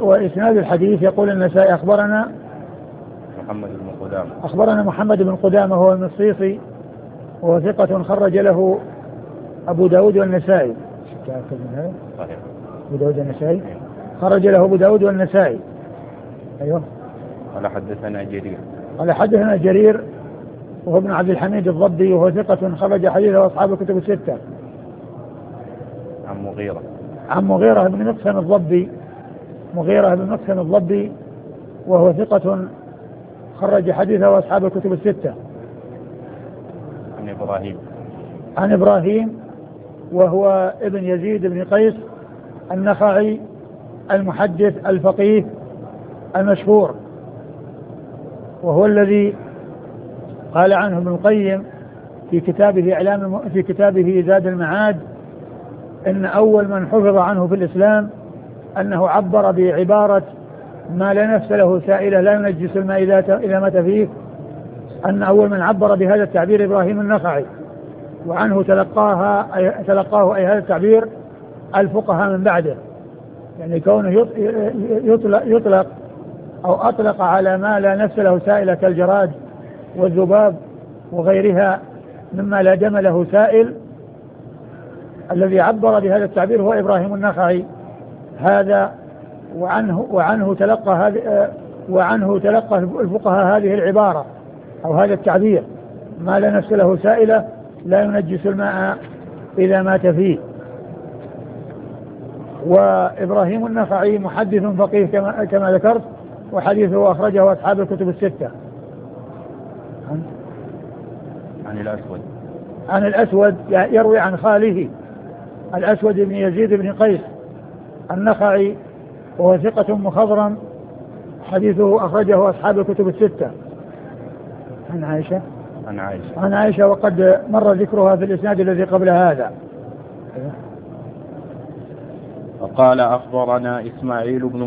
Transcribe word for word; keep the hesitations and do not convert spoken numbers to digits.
وإسناد الحديث يقول النسائي أخبرنا محمد بن قدامة أخبرنا محمد بن قدامة هو المصيصي وهو ثقة خرج له أبو داود والنسائي. صحيح. أبو داود والنسائي خرج له أبو داود والنسائي. أيوه. قال حدثنا جرير قال حدثنا جرير وهو ابن عبد الحميد الضبي وهو ثقة خرج حديثه أصحاب الكتب الستة. عن مغيرة عن مغيرة بن مقسم الضبي مغيرة بن مقسم الضبي وهو ثقة خرج حديثه أصحاب الكتب الستة. عن إبراهيم عن إبراهيم وهو ابن يزيد بن قيس النخعي المحدث الفقيه المشهور، وهو الذي قال عنه ابن القيم في كتابه إعلام في كتابه زاد المعاد إن أول من حفظ عنه في الإسلام أنه عبر بعبارة ما لا نفس له سائلة لا ينجس الماء إذا مات فيه، أن أول من عبر بهذا التعبير إبراهيم النخعي، وعنه تلقاها أي تلقاه أي هذا التعبير الفقهاء من بعده، يعني كونه يطلق, يطلق أو أطلق على ما لا نفس له سائلة كالجراد والذباب وغيرها مما لا دم له سائل. الذي عبر بهذا التعبير هو إبراهيم النخعي هذا، وعنه وعنه تلقى هذه وعنه تلقى الفقهاء هذه العبارة أو هذا التعبير ما لا نفس له سائلة لا ينجس الماء إذا مات فيه. وإبراهيم النخعي محدث فقيه كما, كما ذكرت، وحديثه أخرجه أصحاب الكتب الستة. عن الأسود عن الأسود يروي عن خاله الأسود بن يزيد بن قيس النخعي وهو ثقة مخضرم، حديثه أخرجه أصحاب الكتب الستة. عن عائشة عن عائشة عن عائشة وقد مر ذكرها في الإسناد الذي قبل هذا. وقال أخبرنا إسماعيل بن